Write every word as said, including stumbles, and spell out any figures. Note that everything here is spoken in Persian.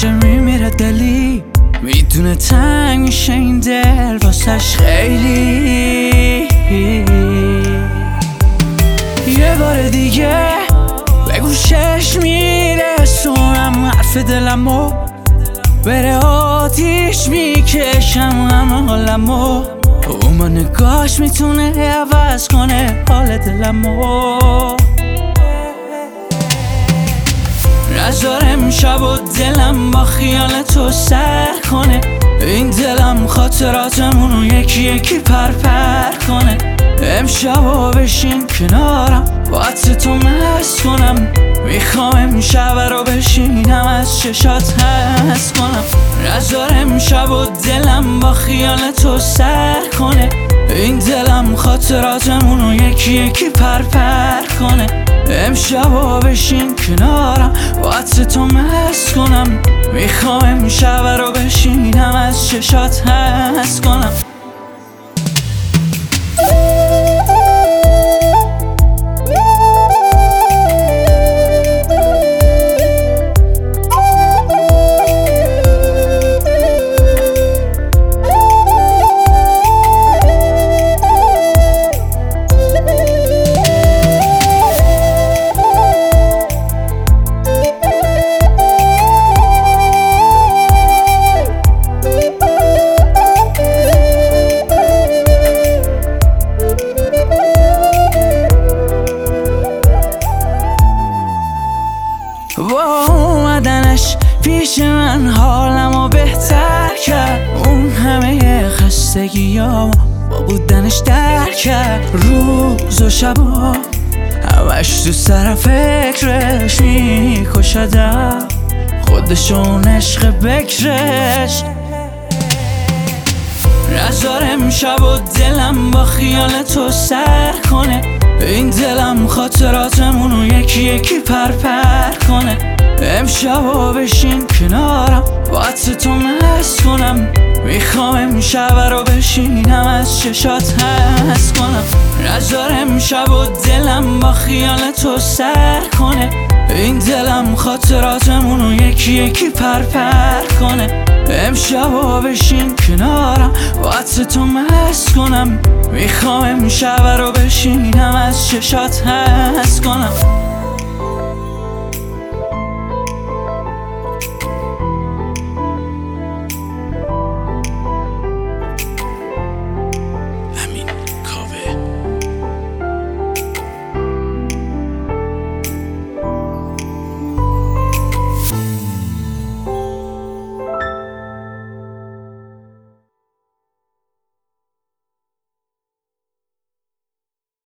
داشته میمیره دلی، میدونه تنگ میشه این دل واسش خیلی. یه بار دیگه به گوشش میرسونم حرف دلمو، بره آتیش میکشم همه حالمو. اون با نگاش میتونه عوض کنه حال دلمو. نذارم شب و دلم با خیال تو سر کنه، این دلم خاطراتمونو یکی یکی پر پر کنه. امشبا بشین کنارم با عطر تو مست کنم، میخوام امشب رو بشینم از چشات هست کنم. نذارم شب و دلم با خیال تو سر کنه، این دلم خاطراتمونو یکی یکی پر پر کنه. امشبا بشین کنارم با عطر تو مست کنم، میخوام امشب رو بشینم از چشات هست کنم. با اومدنش پیش من حالمو بهتر کرد، اون همه خستگیامو با بودنش در کرد. روز و شبا همش تو سر فکرش میکشدم، خودشون عشق بکرش. نذارم شب و دلم با خیال تو سر کنه، این دلم خاطراتمونو یکی یکی پر پر کنه. امشبا بشین کنارم با عطر تو مست کنم، میخوام امشب رو بشینم از چشات هست کنم. نذارم شب و دلم با خیال تو سر کنه، این دلم خاطراتمونو یکی یکی پر پر کنه. امشبا بشین کنارم با عطر تو مست کنم، میخوام امشب رو بشینم از چشات هست کنم.